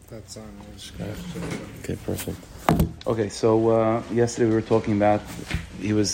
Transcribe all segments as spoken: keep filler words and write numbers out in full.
That's on. Okay, perfect. Okay, so uh, yesterday we were talking about he was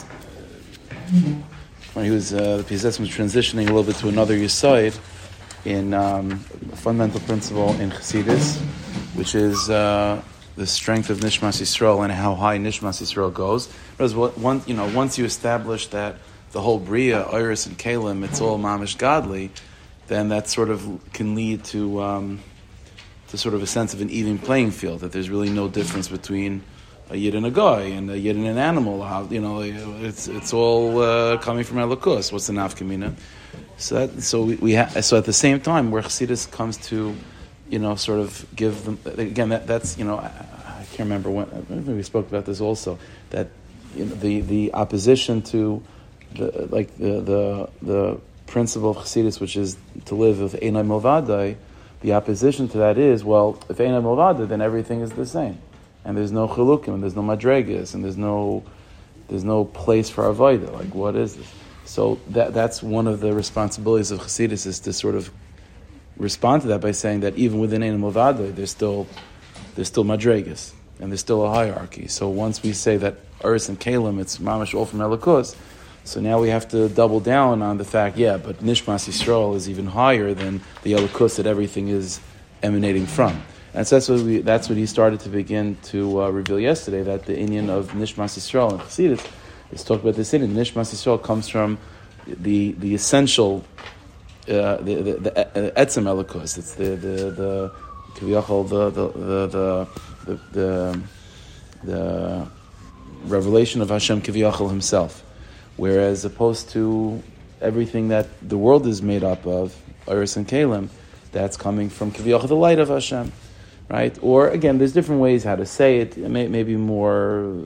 when he was uh, the P S S was transitioning a little bit to another Yesod in um, a fundamental principle in Chassidus, which is uh, the strength of Nishmas Yisrael and how high Nishmas Yisrael goes. Because one, you know, once you establish that the whole Bria, Iris, and Kalim, it's all mamish godly, then that sort of can lead to um, to sort of a sense of an even playing field, that there's really no difference between a yid and a guy, and a yid and an animal. How, you know, it's it's all uh, coming from Elokus. What's the nafkamina? So that, so we, we ha- so at the same time, where Chassidus comes to, you know, sort of give them again. That that's you know, I, I can't remember when maybe we spoke about this also. That you know, the the opposition to the like the the the principle of Chassidus, which is to live with Einay Milvadai. The opposition to that is, well, if Einay Milvadai, then everything is the same, and there's no chilukim, and there's no madregas, and there's no there's no place for avodah. Like, what is this? So that that's one of the responsibilities of Chassidus, is to sort of respond to that by saying that even within Einay Milvadai, there's still there's still madregas, and there's still a hierarchy. So once we say that Urs and Kalim, it's mamash all from Elokus, so now we have to double down on the fact, yeah, but Nishmas Yisrael is even higher than the Elokus that everything is emanating from. And so that's what we, that's what he started to begin to uh, reveal yesterday, that the inyan of Nishmas Yisrael and Chassidus is talked about this inyan. Nishmas Yisrael comes from the the essential, uh, the the, the uh, etzem Elokus. It's the the the kiviyachol the the the the the, the, the revelation of Hashem kiviyachol himself. Whereas opposed to everything that the world is made up of, Iris and Kalim, that's coming from Kiviyach, the light of Hashem, right? Or again, there's different ways how to say it. May, maybe more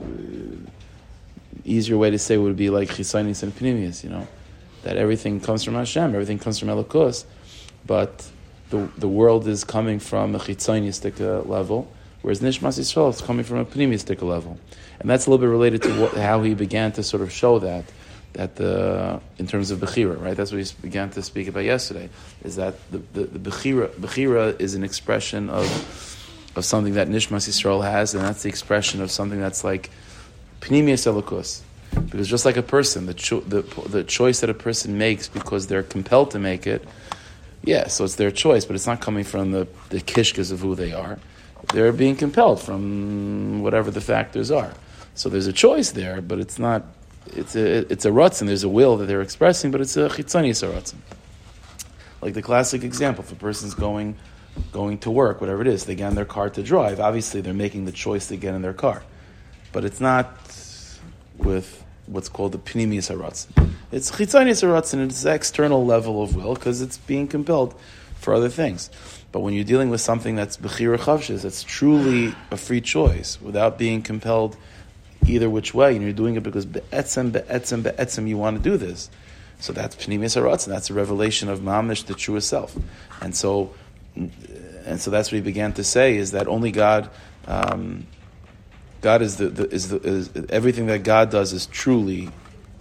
easier way to say would be like Chisanis and Pnimius, you know, that everything comes from Hashem, everything comes from Elokus, but the the world is coming from a Chisanistic level, whereas Nishmas Yisrael is coming from a Pnimiustic level. And that's a little bit related to what, how he began to sort of show that, that the in terms of Bechira, right? That's what he began to speak about yesterday, is that the, the, the Bechira, Bechira is an expression of of something that Nishmas Yisrael has, and that's the expression of something that's like Pnimius Elokus. Because just like a person, the, cho- the the choice that a person makes because they're compelled to make it, yeah, so it's their choice, but it's not coming from the, the kishkas of who they are. They're being compelled from whatever the factors are. So there's a choice there, but it's not, it's a it's a rutzin, there's a will that they're expressing, but it's a chitzanis rutzin. Like the classic example, if a person's going going to work, whatever it is, they get in their car to drive, obviously they're making the choice to get in their car. But it's not with what's called the pnimius haratzin. It's chitzanis haratzin, it's the external level of will, because it's being compelled for other things. But when you're dealing with something that's bechira chavshes, that's truly a free choice, without being compelled either which way, and you're doing it because be'etzem, be'etzem, be'etzem, you want to do this. So that's pnimius haratzin, that's a revelation of mamish, the truest self. And so, and so that's what he began to say, is that only God, um, God is the, the is the is everything that God does is truly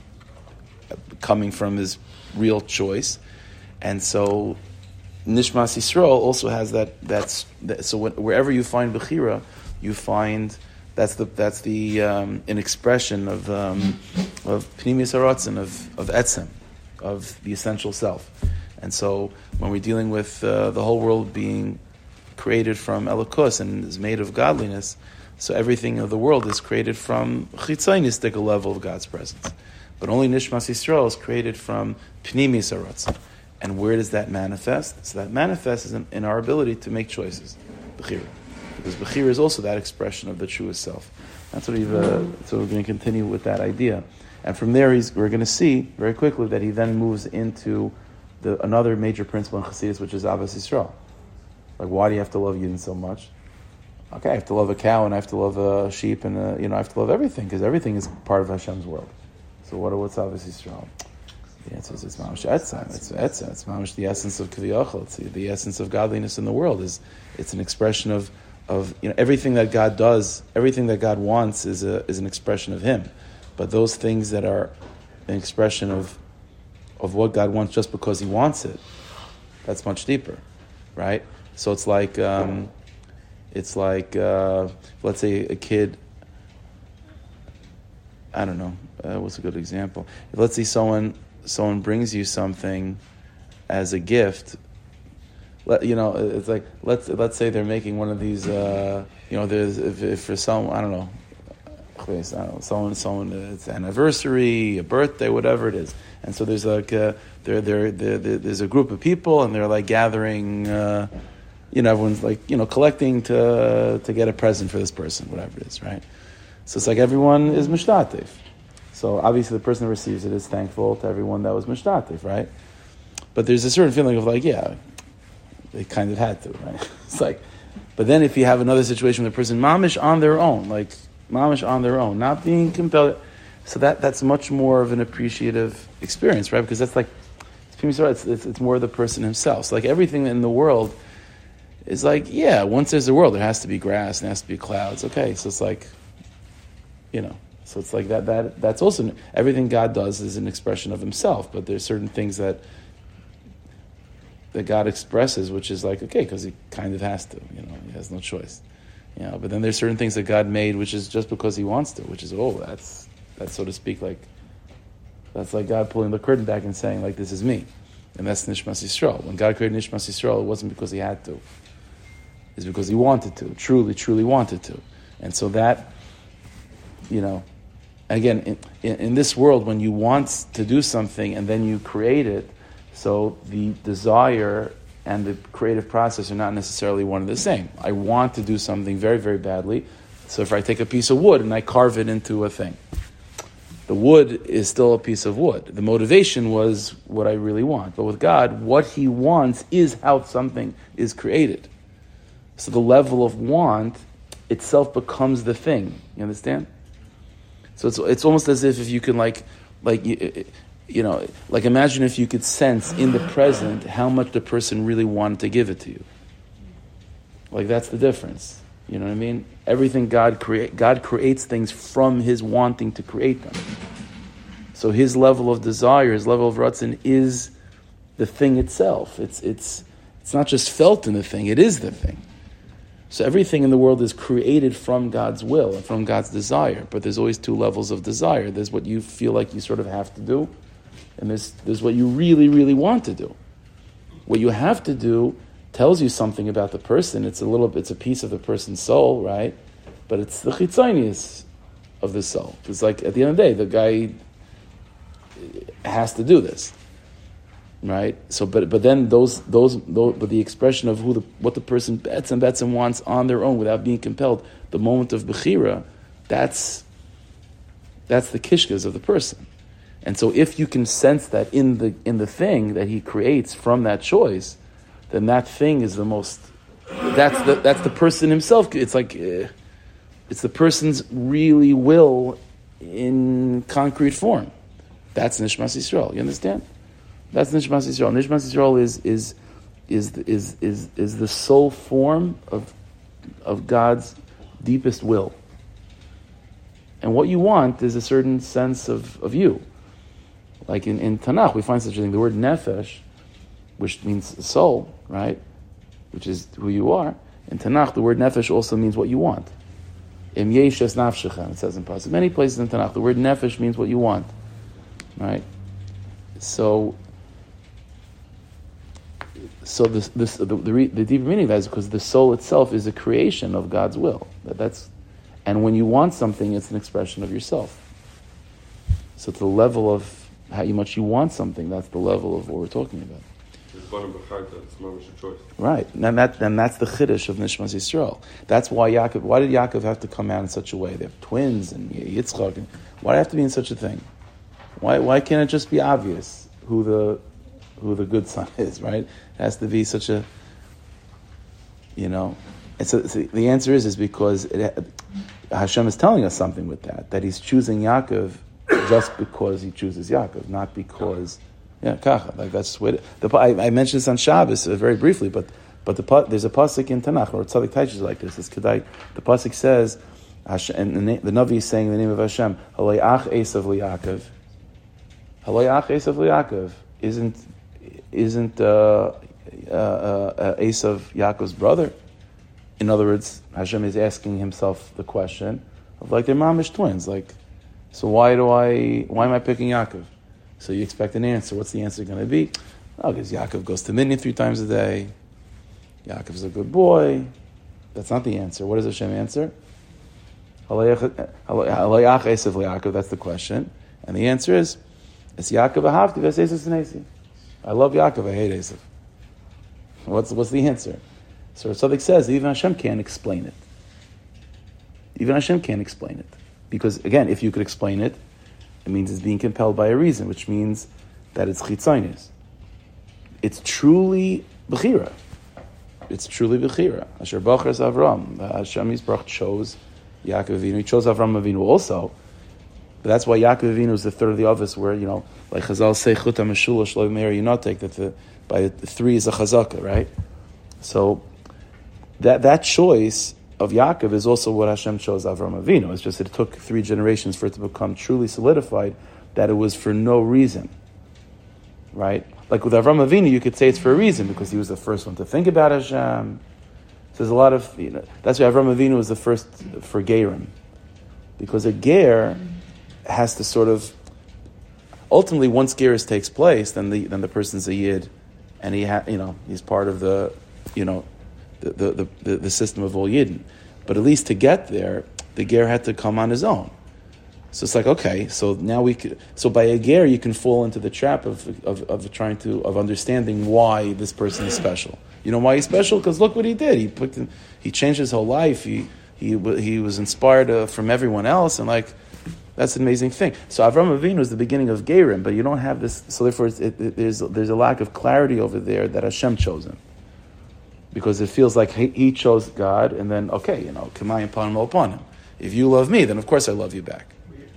coming from His real choice, and so Nishmas Yisrael also has that. That's that, so when, wherever you find bechira, you find that's the that's the um, an expression of um, of pnimius haratzin, of of etzem, of the essential self. And so when we're dealing with uh, the whole world being created from Elokus and is made of godliness, so everything of the world is created from chitzanistic level of God's presence. But only Nishmas Yisrael is created from pnimius haratzin. And where does that manifest? So that manifests in, in our ability to make choices, bechira, because bechira is also that expression of the truest self. That's what we've. Uh, so we're going to continue with that idea, and from there, he's, we're going to see very quickly that he then moves into the another major principle in Chassidus, which is Avas Yisrael. Like, why do you have to love Yidden so much? Okay, I have to love a cow, and I have to love a sheep, and a, you know, I have to love everything because everything is part of Hashem's world. So what? What's Avas Yisrael? The answer is it's mamish etzem. It's etzem. It's mamish the essence of kiviyachol. It's the, the essence of godliness in the world. Is it's an expression of of you know everything that God does, everything that God wants is a is an expression of Him. But those things that are an expression of of what God wants just because He wants it, that's much deeper, right? So it's like um, It's like, uh, let's say a kid, I don't know, uh, what's a good example? If let's say someone someone brings you something as a gift, let, you know, it's like, let's let's say they're making one of these, uh, you know, there's if, if for some, I don't know, I don't know, someone, someone, it's an anniversary, a birthday, whatever it is. And so there's like, uh, there, there, there, there's a group of people and they're like gathering, uh, you know, everyone's like, you know, collecting to to get a present for this person, whatever it is, right? So it's like everyone is mishtatif. So obviously the person who receives it is thankful to everyone that was mishtatif, right? But there's a certain feeling of like, yeah, they kind of had to, right? It's like, but then if you have another situation with a person, mamish on their own, like mamish on their own, not being compelled, so that that's much more of an appreciative experience, right? Because that's like, it's, it's, it's more the person himself. So like everything in the world is like, yeah, once there's a world, there has to be grass and there has to be clouds. Okay, so it's like, you know, so it's like that. That that's also everything God does is an expression of Himself. But there's certain things that that God expresses, which is like, okay, because He kind of has to. You know, He has no choice. You know, but then there's certain things that God made, which is just because He wants to. Which is oh, that's that's so to speak like that's like God pulling the curtain back and saying like, this is me, and that's Nishmas Yisrael. When God created Nishmas Yisrael, it wasn't because He had to. It's because He wanted to, truly, truly wanted to, and so that. You know, again, in, in, in this world, when you want to do something and then you create it, so the desire and the creative process are not necessarily one and the same. I want to do something very, very badly, so if I take a piece of wood and I carve it into a thing, the wood is still a piece of wood. The motivation was what I really want. But with God, what He wants is how something is created. So the level of want itself becomes the thing. You understand? So it's it's almost as if if you can like like you, you know like imagine if you could sense in the present how much the person really wanted to give it to you. Like that's the difference. You know what I mean? Everything God create God creates things from His wanting to create them. So His level of desire, His level of ratzon is the thing itself. It's it's it's not just felt in the thing; it is the thing. So everything in the world is created from God's will and from God's desire. But there's always two levels of desire. There's what you feel like you sort of have to do, and there's there's what you really, really want to do. What you have to do tells you something about the person. It's a little it's a piece of the person's soul, right? But it's the chitzonius of the soul. It's like at the end of the day, the guy has to do this. Right. So, but but then those those those but the expression of who the what the person bets and bets and wants on their own without being compelled, the moment of bechira, that's that's the kishkas of the person. And so, if you can sense that in the in the thing that He creates from that choice, then that thing is the most. That's the that's the person himself. It's like uh, it's the person's really will in concrete form. That's Nishmas Yisrael. You understand? That's Nishmas Yisrael. Nishmas Yisrael is is is is is is the sole form of of God's deepest will. And what you want is a certain sense of, of you. Like in, in Tanakh, we find such a thing. The word nefesh, which means soul, right? Which is who you are. In Tanakh, the word nefesh also means what you want. Im yesh es nafshecha, it says in Pasuk. Many places in Tanakh, the word nefesh means what you want, right? So. So this, this, the, the, the deeper meaning of that is because the soul itself is a creation of God's will. That, that's, and when you want something, it's an expression of yourself. So to the level of how much you want something, that's the level of what we're talking about. It's not choice. Right, and that and that's the chiddush of Nishmas Yisrael. That's why Yaakov. Why did Yaakov have to come out in such a way? They have twins and Yitzchak. And why do they have to be in such a thing? Why why can't it just be obvious who the who the good son is, right? It has to be such a, you know, and so, so the answer is, is because it, Hashem is telling us something with that, that He's choosing Yaakov just because He chooses Yaakov, not because, yeah, kacha, like that's what, it, the, I, I mentioned this on Shabbos uh, very briefly, but but the there's a pasuk in Tanakh, or Tzadik Taich is like this, it's Kedai, the pasuk says, Hashem, and the, the Navi is saying in the name of Hashem, Halei ach Esav liYaakov, Halei ach Esav liYaakov, isn't, Isn't uh, uh, uh, Esav Yaakov's brother? In other words, Hashem is asking himself the question of like they're mamish twins. Like, so why do I? Why am I picking Yaakov? So you expect an answer. What's the answer going to be? Oh, because Yaakov goes to Minyan three times a day. Yaakov's a good boy. That's not the answer. What does Hashem answer? That's the question. And the answer is, it's Yaakov ahavti v'eseis nesi. I love Yaakov, I hate Esav. What's, what's the answer? So Tzaddik says, even Hashem can't explain it. Even Hashem can't explain it. Because, again, if you could explain it, it means it's being compelled by a reason, which means that it's chitzonius. It's truly bechira. It's truly bechira. Asher bachar Avram. Hashem Yisbarach chose Yaakov Avinu. He chose Avram Avinu also. But that's why Yaakov Avinu is the third of the office, where, you know, like Chazal say, Chuta Meshula Shlo Meir Yinotek, that the by the three is a chazaka, right? So that that choice of Yaakov is also what Hashem chose Avram Avinu. It's just that it took three generations for it to become truly solidified that it was for no reason, right? Like with Avram Avinu, you could say it's for a reason because he was the first one to think about Hashem. So there's a lot of, you know, that's why Avram Avinu was the first for Gerim, because a Ger has to sort of, ultimately once Gerus takes place, then the then the person's a Yid, and he ha, you know he's part of the you know the the, the, the system of all Yidden. But at least to get there, the Ger had to come on his own. So it's like, okay, so now we could, so by a Ger you can fall into the trap of, of of trying to of understanding why this person is special. You know why he's special? Because look what he did. He put in, he changed his whole life. He he he was inspired uh, from everyone else, and like that's an amazing thing. So Avram Avinu is the beginning of Gerim, but you don't have this. So therefore, it's, it, it, there's there's a lack of clarity over there that Hashem chose him, because it feels like he, he chose God, and then okay, you know, Kamayim upon him, upon him. If you love me, then of course I love you back.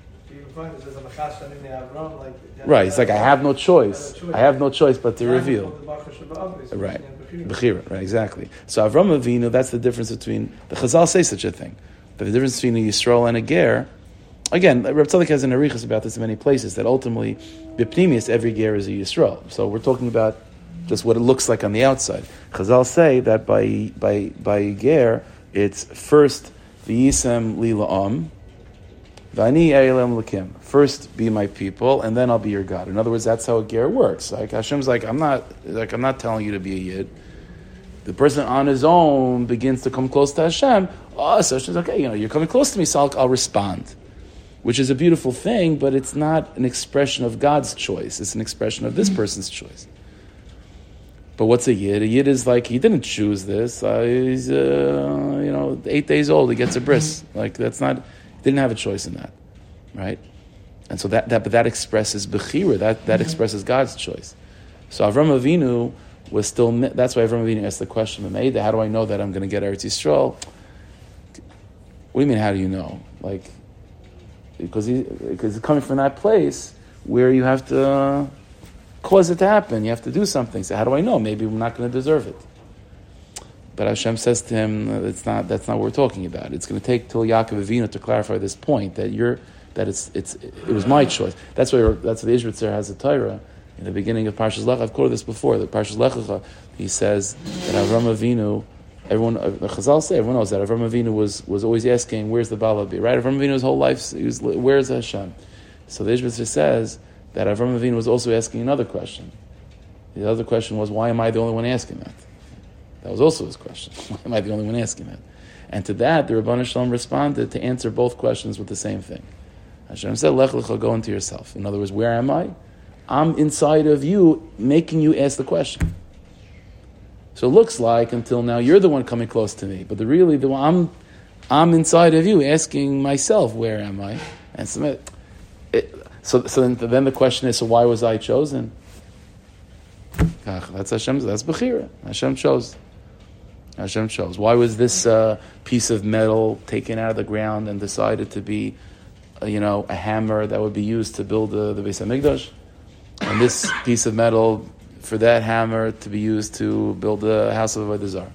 Right, it's like I have no choice. I have no choice but to reveal. Right, Bechira, right, exactly. So Avram Avinu, that's the difference between, the Chazal say such a thing, but the difference between a Yisrael and a Ger, again, Reb Tzadok has an arichas about this in many places, that ultimately, B'pnimius, every Ger is a Yisrael. So we're talking about just what it looks like on the outside. Chazal say that by by by Ger, it's first V'yisem li la'am, V'ani eilem l'kim. First, be my people, and then I'll be your God. In other words, that's how a ger works. Like Hashem's like, I'm not like I'm not telling you to be a yid. The person on his own begins to come close to Hashem. Oh, so Hashem's okay. You know, you're coming close to me, so I'll, I'll respond, which is a beautiful thing. But it's not an expression of God's choice. It's an expression of this person's choice. But what's a yid? A yid is like, he didn't choose this. Uh, he's uh, you know eight days old. He gets a bris. Like that's not. Didn't have a choice in that, right? And so that, that but that expresses bechira, that, that expresses God's choice. So Avram Avinu was still, that's why Avram Avinu asked the question, how do I know that I'm going to get Eretz Yisrael? What do you mean, how do you know? Like, because he, because it's coming from that place where you have to uh, cause it to happen. You have to do something. So how do I know? Maybe I'm not going to deserve it. But Hashem says to him, "It's not. That's not what we're talking about. It's going to take till Yaakov Avinu to clarify this point that you're that it's it's it was my choice. That's why that's why the Ishbitzer has a Torah in the beginning of Parshas Lech. I've quoted this before. The Parshas Lech, he says that Avram Avinu, everyone the Chazal say everyone knows that Avram Avinu was was always asking, where's the Balabi? Right? Avram Avinu's whole life he was where's Hashem? So the Ishbitzer says that Avram Avinu was also asking another question. The other question was, why am I the only one asking that? That was also his question. Why am I the only one asking that? And to that, the Rabban Shalom responded to answer both questions with the same thing. Hashem said, Lech lecha, go into yourself. In other words, where am I? I'm inside of you, making you ask the question. So it looks like until now you're the one coming close to me, but the really the one I'm, I'm inside of you, asking myself, where am I? And so, it, so, so then, then the question is, so why was I chosen? That's Hashem's. That's Bechira. Hashem chose. Hashem chose. Why was this uh, piece of metal taken out of the ground and decided to be, uh, you know, a hammer that would be used to build the, the Beis HaMikdash? And this piece of metal, for that hammer to be used to build the house of Avodah Zarah.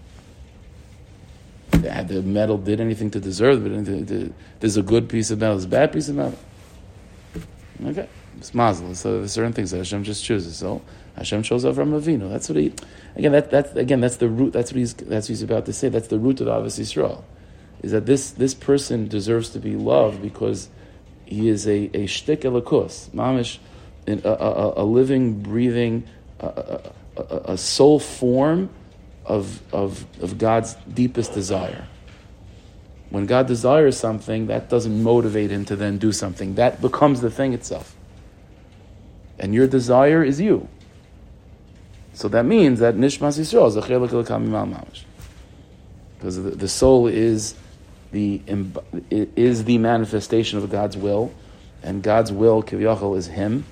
Had the metal did anything to deserve it? There's a good piece of metal. There's a bad piece of metal. Okay, it's mazel. So there's certain things that Hashem just chooses. So Hashem chose Avram Avinu. That's what he. Again, that that's again that's the root. That's what he's that's what he's about to say. That's the root of Avos Yisrael, is that this this person deserves to be loved because he is a a shtik elokus, mamish, a, a, a living, breathing, a, a, a, a soul form of of of God's deepest desire. When God desires something, that doesn't motivate him to then do something. That becomes the thing itself. And your desire is you. So that means that Nishmas Yisrael is a chelek elokam mimal mamash. Because the, the soul is the is the manifestation of God's will, and God's will, kiviyachol, is Him.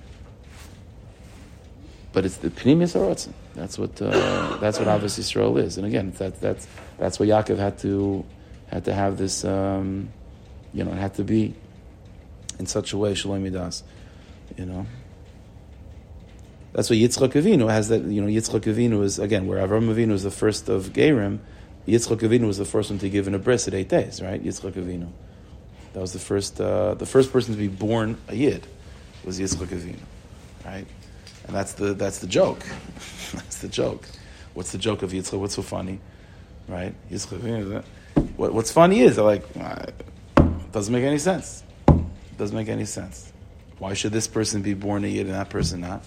But it's the pnimis haratzon. That's what uh, that's what Avos Yisrael is. And again, that that's that's what Yaakov had to. Had to have this, um, you know, it had to be in such a way, Shalom Midas, you know. That's why Yitzchak Avinu has that, you know, Yitzchak Avinu is, again, where Avram Avinu is the first of Gerim, Yitzchak Avinu was the first one to give an a bris at eight days, right? Yitzchak Avinu. That was the first, uh, the first person to be born a Yid was Yitzchak Avinu, right? And that's the, that's the joke. That's the joke. What's the joke of Yitzchak? What's so funny, right? Yitzchak Avinu, What, what's funny is, they're like, uh, it doesn't make any sense. It doesn't make any sense. Why should this person be born a Yid and that person not?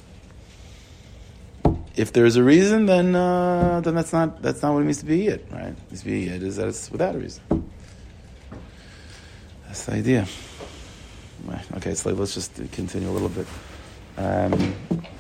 If there's a reason, then uh, then that's not that's not what it means to be a Yid, right? It means to be a Yid is that it's without a reason. That's the idea. Right. Okay, so let's just continue a little bit. Um,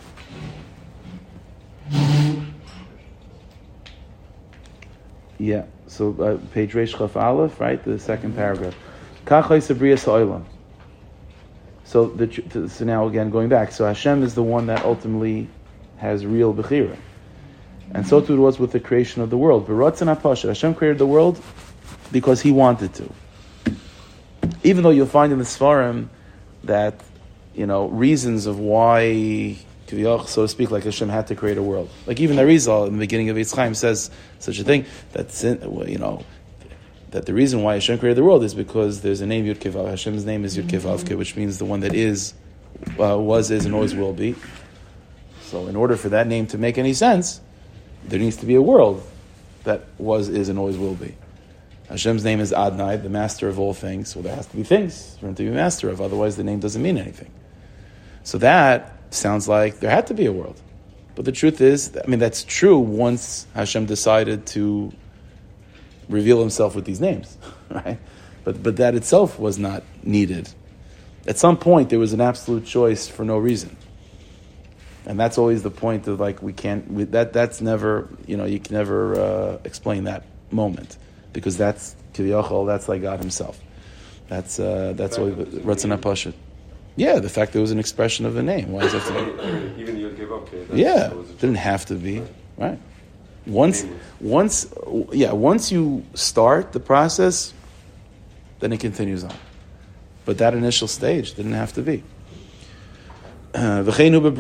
yeah. So uh, page Reish Chaf Aleph, right? The second paragraph. Kachai Sabriya Sa'olam. So the so now again going back. So Hashem is the one that ultimately has real bechira, and so too it was with the creation of the world. B'ratzon hapashut, Hashem created the world because He wanted to. Even though you'll find in the Sfarim that, you know, reasons of why, so to speak, like Hashem had to create a world. Like even the Arizal in the beginning of Eitz Chaim says such a thing, that, you know, that the reason why Hashem created the world is because there's a name Yud Kei Vav. Hashem's name is Yud Kei Vav, which means the one that is, uh, was, is, and always will be. So in order for that name to make any sense, there needs to be a world that was, is, and always will be. Hashem's name is Adonai, the master of all things. So there has to be things for Him to be master of. Otherwise the name doesn't mean anything. So that sounds like there had to be a world. But the truth is, I mean, that's true once Hashem decided to reveal Himself with these names, right? But but that itself was not needed. At some point, there was an absolute choice for no reason. And that's always the point of, like, we can't, we, that that's never, you know, you can never uh, explain that moment. Because that's, Kiviyachol, that's like God Himself. That's, uh, that's always, Ratzon HaPashut. Yeah, the fact there was an expression of a name. Why does it have to be? Even you give up. Yeah, didn't have to be, right? Once, once, yeah, once you start the process, then it continues on. But that initial stage didn't have to be. And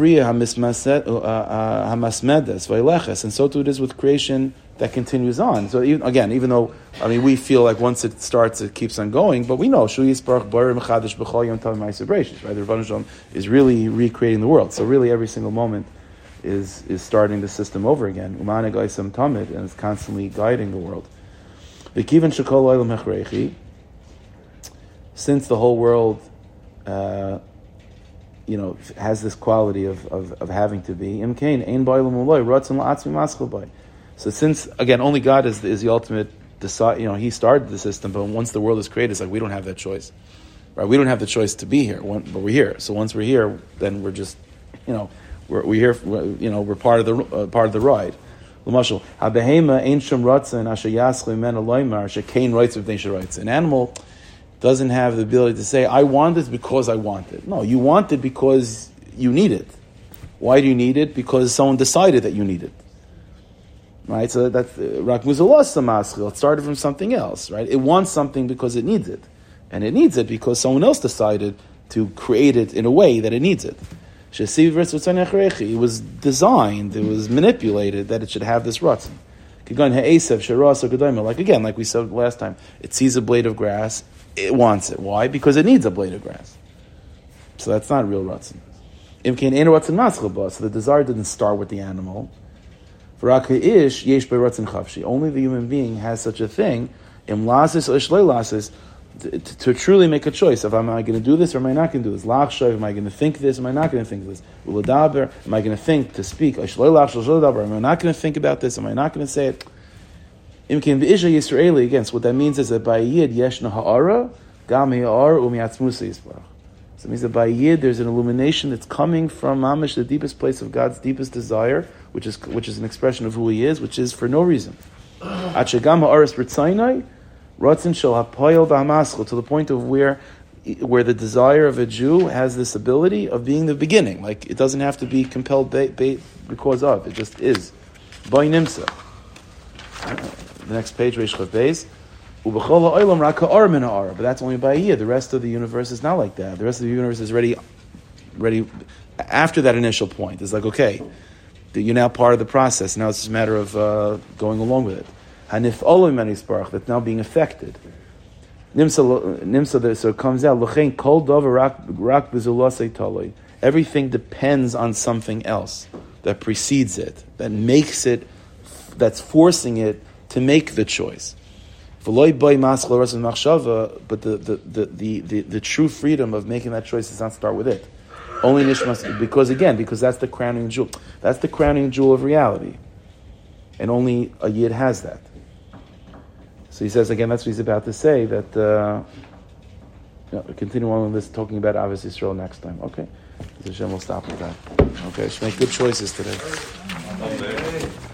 so too it is with creation that continues on. So even, again, even though, I mean, we feel like once it starts, it keeps on going, but we know, right? The Rebbeinu Shalom is really recreating the world. So really every single moment is is starting the system over again. And it's constantly guiding the world. Since the whole world uh, you know, has this quality of, of, of having to be. So since, again, only God is the, is the ultimate decide, you know, He started the system, but once the world is created, it's like we don't have that choice. Right? We don't have the choice to be here, but we're here. So once we're here, then we're just, you know, we're we're here, we're, you know, we're part of the uh, part of the ride. An animal doesn't have the ability to say, I want it because I want it. No, you want it because you need it. Why do you need it? Because someone decided that you need it. Right? So that's Rak Muzalas Samaschil. It started from something else, right? It wants something because it needs it. And it needs it because someone else decided to create it in a way that it needs it. It was designed, it was manipulated that it should have this ratzon. Like again, like we said last time, it sees a blade of grass, it wants it. Why? Because it needs a blade of grass. So that's not real ratzon. Imkein ein ratzon maschil ba. So the desire didn't start with the animal. V'rak ish yesh by ratzon chavshi. Only the human being has such a thing. Im lasis or shlei lasis. To, to truly make a choice of am I going to do this or am I not going to do this? Lachshav, am I going to think this? Am I not going to think this? Uladaber, am I going to think to speak? Am I not going to think about this? Am I not going to say it? Imkin v'isha Yisraeli, again, so what that means is that by Yid yeshna ha'ara, gam ha'ar u'miatzmusa yisbarach. So it means that by Yid there's an illumination that's coming from Mamish, the deepest place of God's deepest desire, which is which is an expression of who He is, which is for no reason. Achagam ha'aras b'tzaynai, Ratzon shel hapoyel b'hamaschil, to the point of where, where the desire of a Jew has this ability of being the beginning. Like, it doesn't have to be compelled ba- ba- because of, it just is. By nimsa. The next page, Reish Chav Beis. Ubechol ha'olam rak ha'ar min ha'ara. But that's only by a year. The rest of the universe is not like that. The rest of the universe is ready, ready after that initial point. It's like, okay, you're now part of the process. Now it's just a matter of uh, going along with it. Hanif olam manisparach, that's now being affected. Nimsa, nimsa, so it comes out. L'chein kol davar rak rak b'zulasei taloi. Everything depends on something else that precedes it, that makes it, that's forcing it to make the choice. But the, the, the, the, the, the true freedom of making that choice does not start with it. Only nishmas, because again, because that's the crowning jewel. That's the crowning jewel of reality. And only a Yid has that. So he says, again, that's what he's about to say, that, uh, you know, continue on with this, talking about Avos Yisrael next time. Okay. Hashem will stop with that. Okay, should make good choices today.